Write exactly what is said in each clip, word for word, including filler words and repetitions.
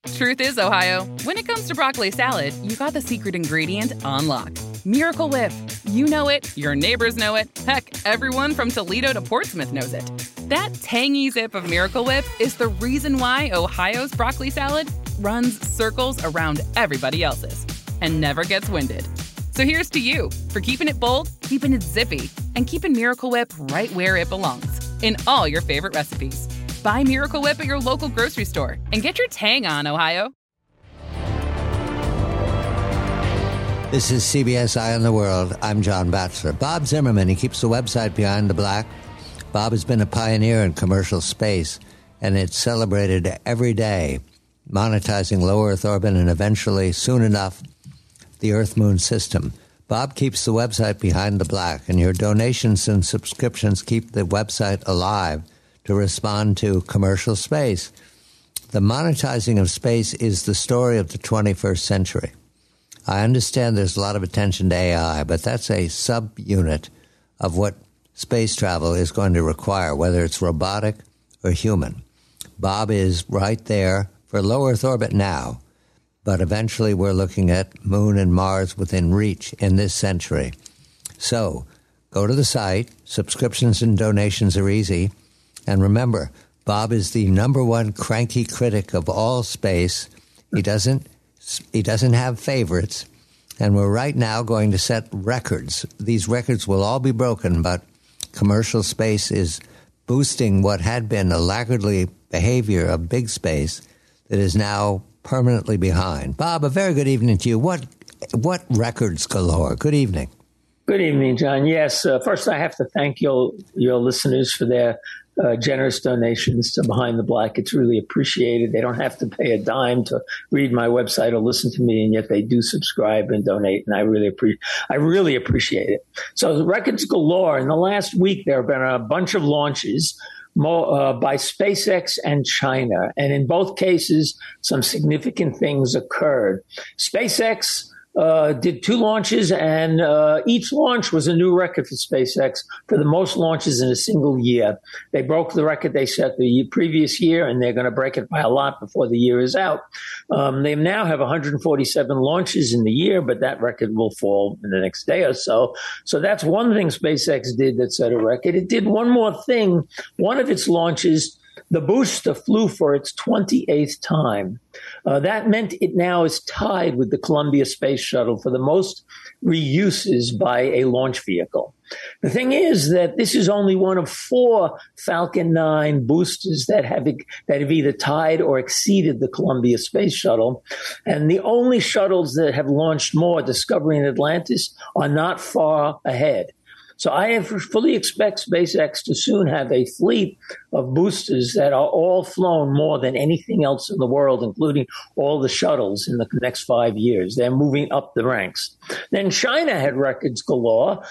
Truth is, Ohio, when it comes to broccoli salad, you got the secret ingredient on lock. Miracle Whip. You know it, your neighbors know it, heck, everyone from Toledo to Portsmouth knows it. That tangy zip of Miracle Whip is the reason why Ohio's broccoli salad runs circles around everybody else's and never gets winded. So here's to you for keeping it bold, keeping it zippy, and keeping Miracle Whip right where it belongs, in all your favorite recipes. Buy Miracle Whip at your local grocery store and get your tang on, Ohio. This is C B S Eye on the World. I'm John Batchelor. Bob Zimmerman, he keeps the website Behind the Black. Bob has been a pioneer in commercial space, and it's celebrated every day, monetizing low Earth orbit and eventually, soon enough, the Earth-Moon system. Bob keeps the website Behind the Black, and your donations and subscriptions keep the website alive to respond to commercial space. The monetizing of space is the story of the twenty-first century. I understand there's a lot of attention to A I, but that's a subunit of what space travel is going to require, whether it's robotic or human. Bob is right there for low Earth orbit now, but eventually we're looking at Moon and Mars within reach in this century. So go to the site. Subscriptions and donations are easy. And remember, Bob is the number one cranky critic of all space. He doesn't he doesn't have favorites. And we're right now going to set records. These records will all be broken, but commercial space is boosting what had been a laggardly behavior of big space that is now permanently behind. Bob, a very good evening to you. What what records galore? Good evening. Good evening, John. Yes, uh, first I have to thank your your listeners for their uh, generous donations to Behind the Black. It's really appreciated. They don't have to pay a dime to read my website or listen to me, and yet they do subscribe and donate, and I really appreciate I really appreciate it. So the records galore. In the last week, there have been a bunch of launches More, uh, by SpaceX and China. And in both cases, some significant things occurred. SpaceX uh, did two launches, and uh, each launch was a new record for SpaceX for the most launches in a single year. They broke the record they set the previous year, and they're going to break it by a lot before the year is out. Um, they now have one hundred forty-seven launches in the year, but that record will fall in the next day or so. So that's one thing SpaceX did that set a record. It did one more thing. One of its launches, the booster, flew for its twenty-eighth time. Uh, that meant it now is tied with the Columbia Space Shuttle for the most reuses by a launch vehicle. The thing is that this is only one of four Falcon nine boosters that have that have either tied or exceeded the Columbia Space Shuttle. And the only shuttles that have launched more, Discovery and Atlantis, are not far ahead. So I fully expect SpaceX to soon have a fleet of boosters that are all flown more than anything else in the world, including all the shuttles in the next five years. They're moving up the ranks. Then China had records galore.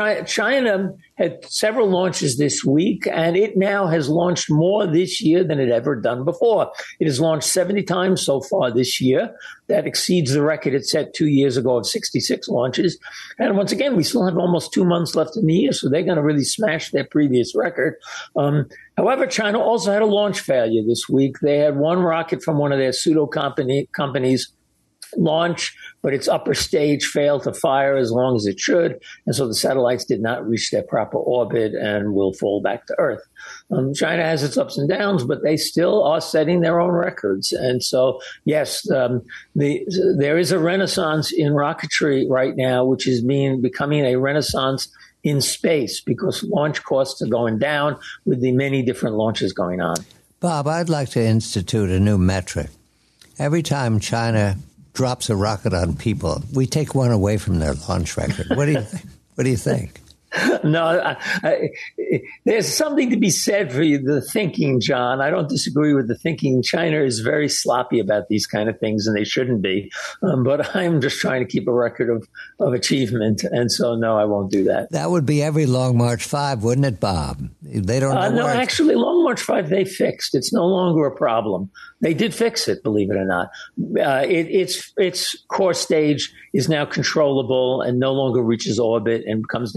China had several launches this week, and it now has launched more this year than it ever done before. It has launched seventy times so far this year. That exceeds the record it set two years ago of sixty-six launches. And once again, we still have almost two months left in the year, so they're going to really smash their previous record. Um, however, China also had a launch failure this week. They had one rocket from one of their pseudo company, companies launch, but its upper stage failed to fire as long as it should. And so the satellites did not reach their proper orbit and will fall back to Earth. Um, China has its ups and downs, but they still are setting their own records. And so, yes, um, the, there is a renaissance in rocketry right now, which is being becoming a renaissance in space because launch costs are going down with the many different launches going on. Bob, I'd like to institute a new metric. Every time China drops a rocket on people, we take one away from their launch record. What do you think? What do you think? No, I, I, there's something to be said for the thinking, John. I don't disagree with the thinking. China is very sloppy about these kind of things, and they shouldn't be. Um, but I'm just trying to keep a record of, of achievement, and so no, I won't do that. That would be every Long March five, wouldn't it, Bob? They don't know uh, No, where actually, Long March five, they fixed. It's no longer a problem. They did fix it, believe it or not. Uh, it, its its core stage is now controllable and no longer reaches orbit and comes down in the ocean.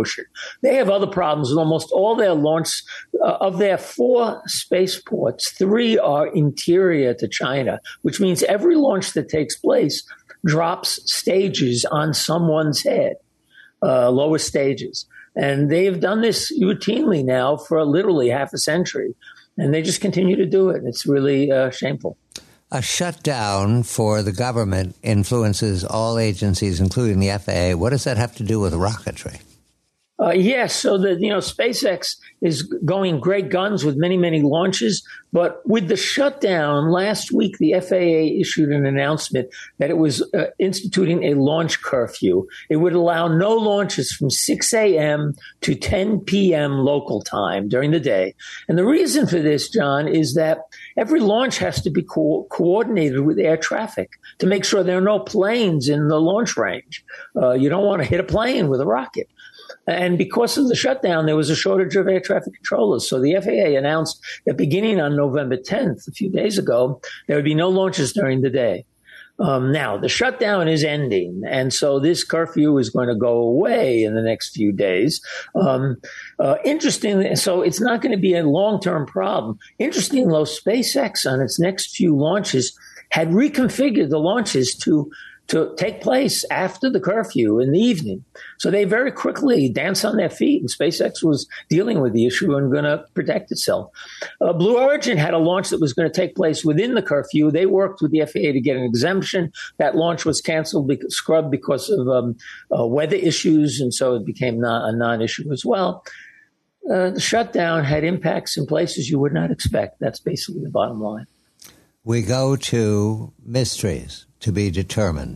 Ocean. They have other problems with almost all their launch. Uh, of their four spaceports, three are interior to China, which means every launch that takes place drops stages on someone's head, uh, lower stages. And they've done this routinely now for literally half a century. And they just continue to do it. It's really uh, shameful. A shutdown for the government influences all agencies, including the F A A. What does that have to do with rocketry? Uh, yes, so that, you know, SpaceX is going great guns with many, many launches. But with the shutdown last week, the F A A issued an announcement that it was uh, instituting a launch curfew. It would allow no launches from six a.m. to ten p.m. local time during the day. And the reason for this, John, is that every launch has to be co- coordinated with air traffic to make sure there are no planes in the launch range. Uh, you don't want to hit a plane with a rocket. And because of the shutdown, there was a shortage of air traffic controllers. So the F A A announced that beginning on November tenth, a few days ago, there would be no launches during the day. Um, now, the shutdown is ending, and so this curfew is going to go away in the next few days. Um, uh, interestingly, so it's not going to be a long-term problem. Interestingly, though, SpaceX on its next few launches had reconfigured the launches to to take place after the curfew in the evening. So they very quickly danced on their feet, and SpaceX was dealing with the issue and going to protect itself. Uh, Blue Origin had a launch that was going to take place within the curfew. They worked with the F A A to get an exemption. That launch was canceled, because, scrubbed because of um, uh, weather issues, and so it became not, a non-issue as well. Uh, the shutdown had impacts in places you would not expect. That's basically the bottom line. We go to mysteries to be determined.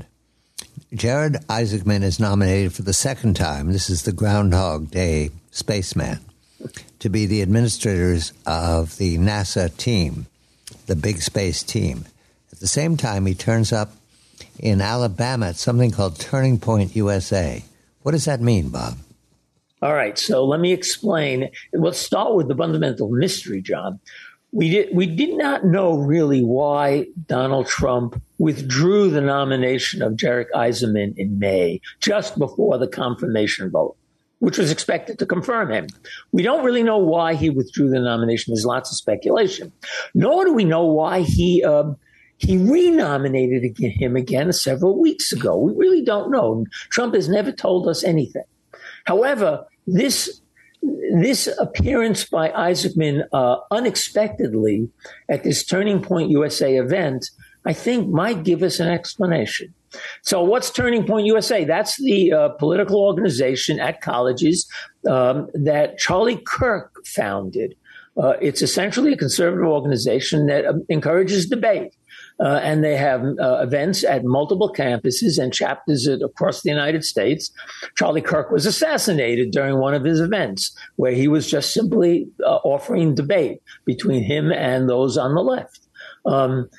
Jared Isaacman is nominated for the second time. This is the Groundhog Day spaceman, to be the administrators of the NASA team, the big space team. At the same time, he turns up in Alabama at something called Turning Point U S A. What does that mean, Bob? All right, so let me explain. Let's start with the fundamental mystery, John. We did, we did not know really why Donald Trump withdrew the nomination of Jared Isaacman in May, just before the confirmation vote, which was expected to confirm him. We don't really know why he withdrew the nomination. There's lots of speculation. Nor do we know why he uh, he renominated him again several weeks ago. We really don't know. Trump has never told us anything. However, this This appearance by Isaacman uh, unexpectedly at this Turning Point U S A event, I think, might give us an explanation. So what's Turning Point U S A? That's the uh, political organization at colleges um, that Charlie Kirk founded. Uh, it's essentially a conservative organization that um, encourages debate. Uh, and they have uh, events at multiple campuses and chapters at, across the United States. Charlie Kirk was assassinated during one of his events, where he was just simply uh, offering debate between him and those on the left. Um,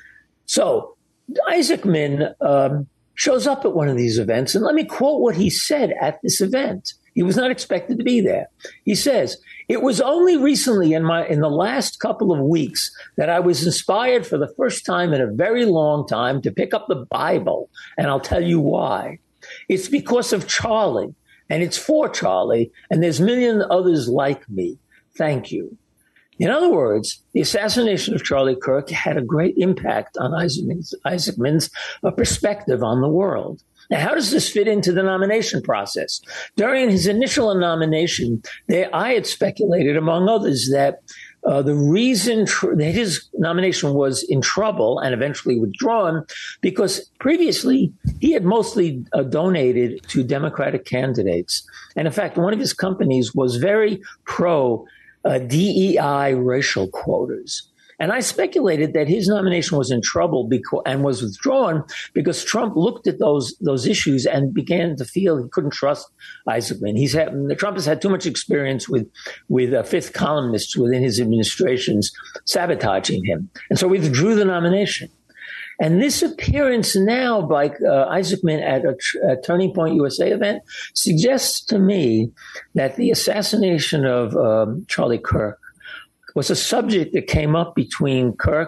so Isaacman um, shows up at one of these events, and let me quote what he said at this event. He was not expected to be there. He says, "It was only recently in my in the last couple of weeks that I was inspired for the first time in a very long time to pick up the Bible, and I'll tell you why. It's because of Charlie, and it's for Charlie, and there's millions others like me. Thank you." In other words, the assassination of Charlie Kirk had a great impact on Isaacman's, Isaacman's uh, perspective on the world. Now, how does this fit into the nomination process? During his initial nomination, they, I had speculated, among others, that uh, the reason tr- that his nomination was in trouble and eventually withdrawn because previously he had mostly uh, donated to Democratic candidates. And in fact, one of his companies was very pro uh, D E I racial quotas. And I speculated that his nomination was in trouble because, and was withdrawn because Trump looked at those those issues and began to feel he couldn't trust Isaacman. He's had, Trump has had too much experience with with uh, fifth columnists within his administrations sabotaging him, and so he withdrew the nomination. And this appearance now by uh, Isaacman at a, a Turning Point U S A event suggests to me that the assassination of um, Charlie Kirk was a subject that came up between Kirk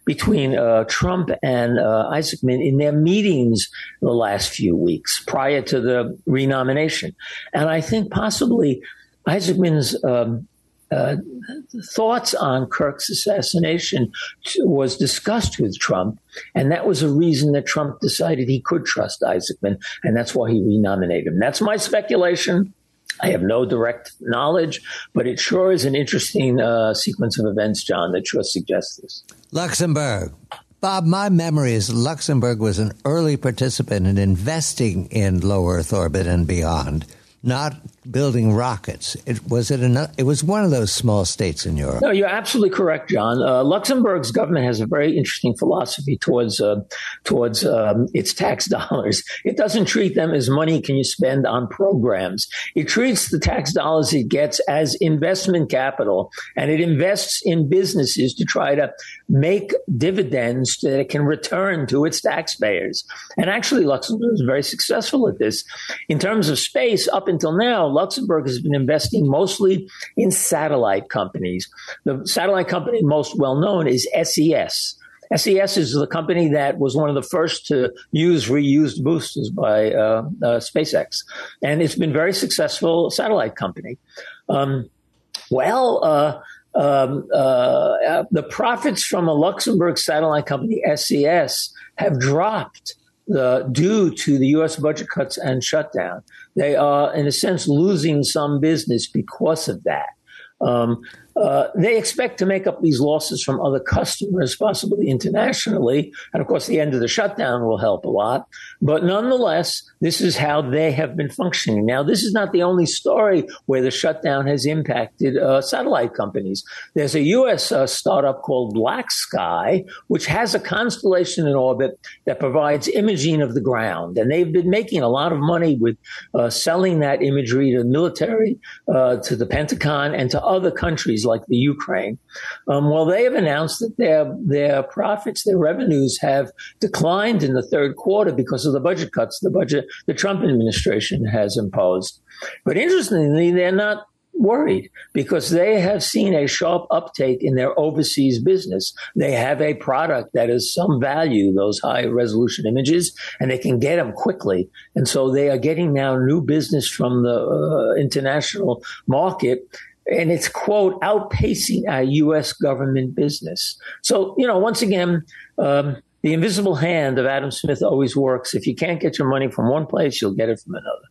between uh, Trump and uh, Isaacman in their meetings the last few weeks prior to the renomination. And I think possibly Isaacman's um, uh, thoughts on Kirk's assassination was discussed with Trump. And that was a reason that Trump decided he could trust Isaacman. And that's why he renominated him. That's my speculation. I have no direct knowledge, but it sure is an interesting uh, sequence of events, John, that sure suggests this. Luxembourg. Bob, my memory is Luxembourg was an early participant in investing in low Earth orbit and beyond, not building rockets. It was it enough? It was one of those small states in Europe. No, you're absolutely correct, John. Uh, Luxembourg's government has a very interesting philosophy towards uh, towards um, its tax dollars. It doesn't treat them as money can you spend on programs. It treats the tax dollars it gets as investment capital, and it invests in businesses to try to make dividends that it can return to its taxpayers. And actually, Luxembourg is very successful at this. In terms of space, up until now, Luxembourg has been investing mostly in satellite companies. The satellite company most well known is S E S. S E S is the company that was one of the first to use reused boosters by uh, uh, SpaceX. And it's been a very successful satellite company. Um, well, uh, um, uh, the profits from a Luxembourg satellite company, S E S, have dropped The, due to the U S budget cuts and shutdown. They are, in a sense, losing some business because of that. Um, uh, they expect to make up these losses from other customers, possibly internationally. And of course, the end of the shutdown will help a lot. But nonetheless, this is how they have been functioning. Now, this is not the only story where the shutdown has impacted uh, satellite companies. There's a U S uh, startup called Black Sky, which has a constellation in orbit that provides imaging of the ground. And they've been making a lot of money with uh, selling that imagery to the military, uh, to the Pentagon, and to other countries like the Ukraine. Um, well, they have announced that their their profits, their revenues have declined in the third quarter because of the budget cuts the budget the Trump administration has imposed. But interestingly, they're not worried because they have seen a sharp uptake in their overseas business. They have a product that is some value, those high resolution images, and they can get them quickly. And so they are getting now new business from the uh, international market. And it's, quote, outpacing our U S government business. So, you know, once again, um, the invisible hand of Adam Smith always works. If you can't get your money from one place, you'll get it from another.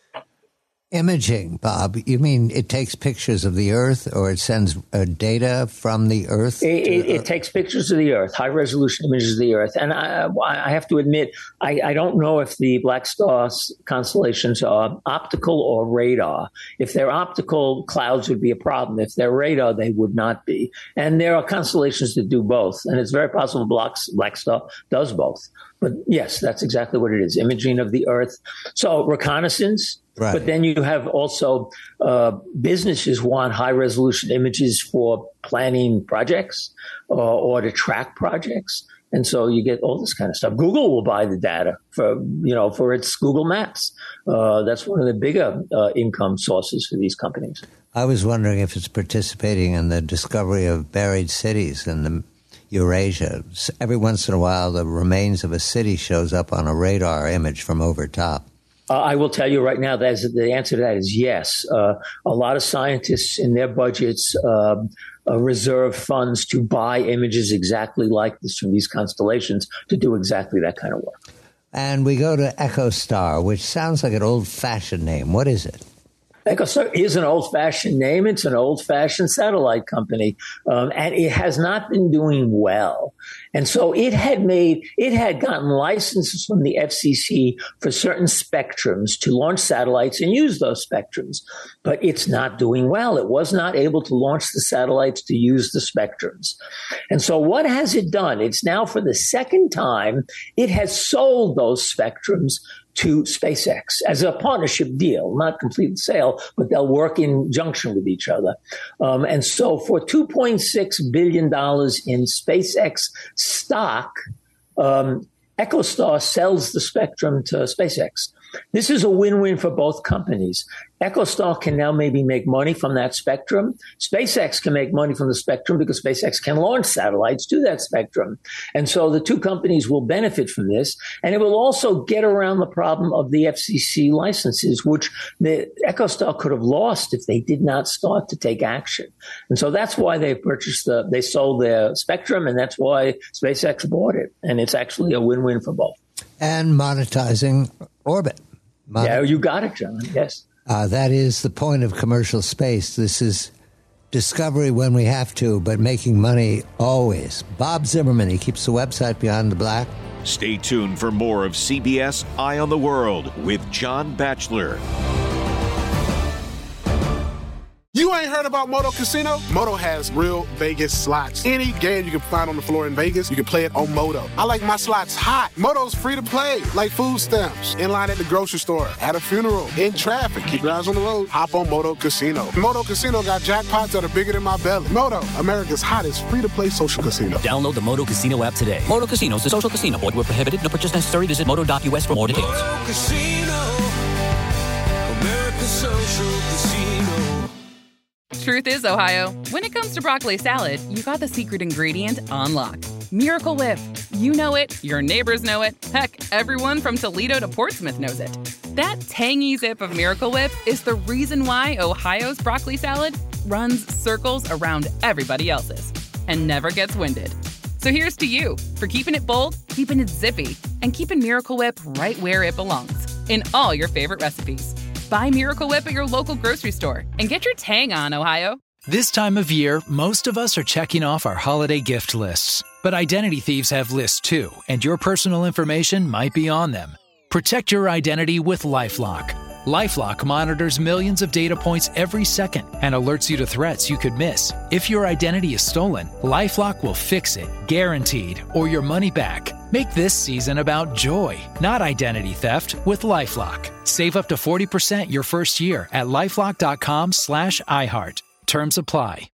Imaging, Bob, you mean it takes pictures of the Earth or it sends uh, data from the Earth? It, it, it takes pictures of the Earth, high-resolution images of the Earth. And I, I have to admit, I, I don't know if the Black Star constellations are optical or radar. If they're optical, clouds would be a problem. If they're radar, they would not be. And there are constellations that do both. And it's very possible Black, Black Star does both. But yes, that's exactly what it is, imaging of the Earth. So reconnaissance. Right. But then you have also uh, businesses want high resolution images for planning projects uh, or to track projects. And so you get all this kind of stuff. Google will buy the data for, you know, for its Google Maps. Uh, that's one of the bigger uh, income sources for these companies. I was wondering if it's participating in the discovery of buried cities in the Eurasia. Every once in a while, the remains of a city shows up on a radar image from over top. Uh, I will tell you right now that is, the answer to that is yes. Uh, a lot of scientists in their budgets uh, uh, reserve funds to buy images exactly like this from these constellations to do exactly that kind of work. And we go to EchoStar, which sounds like an old-fashioned name. What is it? EchoStar is an old-fashioned name. It's an old-fashioned satellite company, um, and it has not been doing well. And so it had made, it had gotten licenses from the F C C for certain spectrums to launch satellites and use those spectrums. But it's not doing well. It was not able to launch the satellites to use the spectrums. And so what has it done? It's now for the second time, it has sold those spectrums to SpaceX as a partnership deal, not complete sale, but they'll work in junction with each other. Um, and so for two point six billion dollars in SpaceX stock, um, EchoStar sells the spectrum to SpaceX. This is a win-win for both companies. EchoStar can now maybe make money from that spectrum. SpaceX can make money from the spectrum because SpaceX can launch satellites to that spectrum. And so the two companies will benefit from this. And it will also get around the problem of the F C C licenses, which the EchoStar could have lost if they did not start to take action. And so that's why they purchased the, they sold their spectrum, and that's why SpaceX bought it. And it's actually a win-win for both. And monetizing orbit. Mon- yeah, you got it, John. Yes. Uh, that is the point of commercial space. This is discovery when we have to, but making money always. Bob Zimmerman, he keeps the website Beyond the Black. Stay tuned for more of C B S Eye on the World with John Batchelor. You ain't heard about Moto Casino? Moto has real Vegas slots. Any game you can find on the floor in Vegas, you can play it on Moto. I like my slots hot. Moto's free to play, like food stamps, in line at the grocery store, at a funeral, in traffic. Keep your eyes on the road. Hop on Moto Casino. Moto Casino got jackpots that are bigger than my belly. Moto, America's hottest free-to-play social casino. Download the Moto Casino app today. Moto Casino is a social casino. Void where prohibited. No purchase necessary. Visit moto dot u s for more details. Moto Casino, America's social casino. Truth is, Ohio, when it comes to broccoli salad, you got the secret ingredient on lock. Miracle Whip. You know it, your neighbors know it, heck, everyone from Toledo to Portsmouth knows it. That tangy zip of Miracle Whip is the reason why Ohio's broccoli salad runs circles around everybody else's and never gets winded. So here's to you for keeping it bold, keeping it zippy, and keeping Miracle Whip right where it belongs, in all your favorite recipes. Buy Miracle Whip at your local grocery store and get your tang on, Ohio. This time of year, most of us are checking off our holiday gift lists. But identity thieves have lists too, and your personal information might be on them. Protect your identity with LifeLock. LifeLock monitors millions of data points every second and alerts you to threats you could miss. If your identity is stolen, LifeLock will fix it, guaranteed, or your money back. Make this season about joy, not identity theft, with LifeLock. Save up to forty percent your first year at LifeLock dot com slash iHeart. Terms apply.